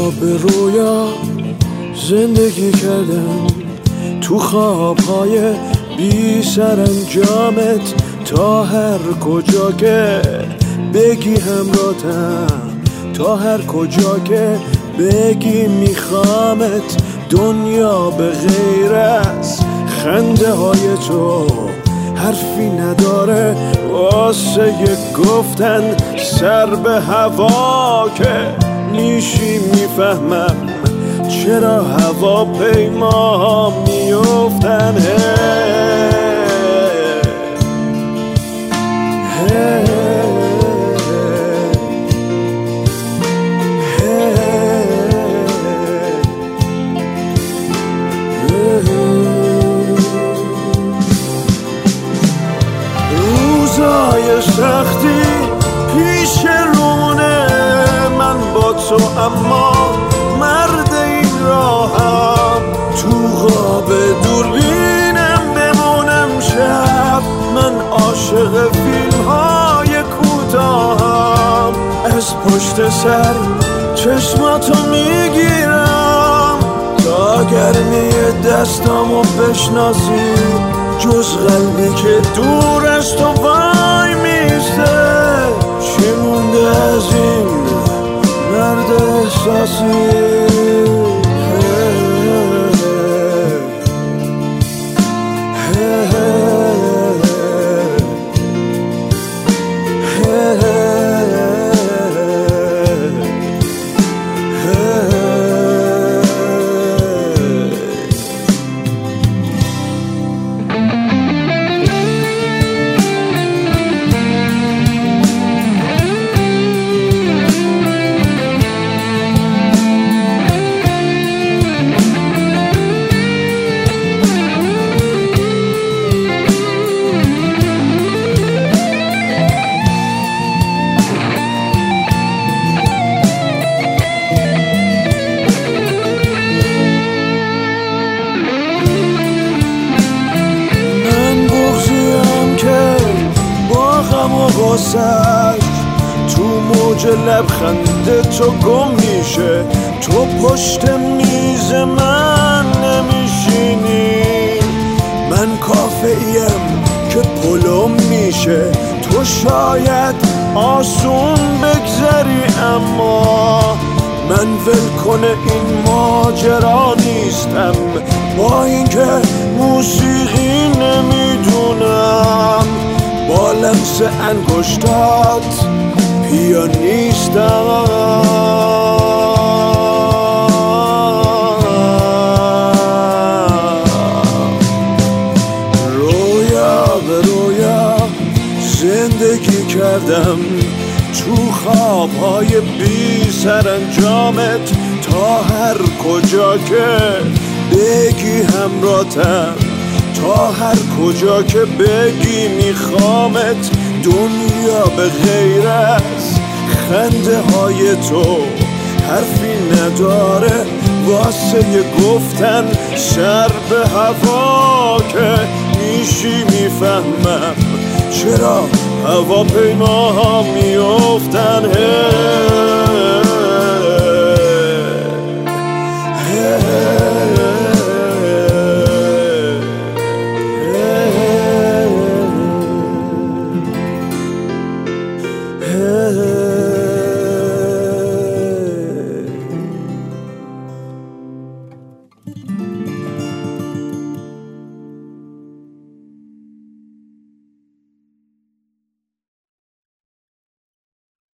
به رویا زندگی کردم، تو خوابهای بی سرانجامت، تا هر کجا که بگی همراهتم، تا هر کجا که بگی میخوامت. دنیا به غیر از خنده های تو حرفی نداره واسه گفتن، سر به هوا که میشی میفهمم چرا هواپیما میافتن. روزای سختی پیش رونه من با تو، اما مرد این راهم. تو خواب دوربینم بمونم شب، من عاشق فیلم های کوتاهم. از پشت سر چشماتو میگیرم تا گرمی دستامو بشناسی، جز قلبی که دور از تو وای میسته. چی مونده از این مرد احساسی؟ تو موج لبخند تو گم میشه، تو پشت میز من نمیشینی. من کافه‌ایم که پلم میشه، تو شاید آسون بگذری، اما من ولکن این ماجرا نیستم. با اینکه موسیقی نمیدونم، با لمس انگشتات پیانیستم. رویا به رویا زندگی کردم، تو خوابهای بی سرانجامت، تا هر کجا که بگی همراهتم، تا هر کجا که بگی میخوامت. دنیا به غیر از خنده های تو حرفی نداره واسه گفتن، سر به هوا که میشی میفهمم چرا هواپیماها میافتن.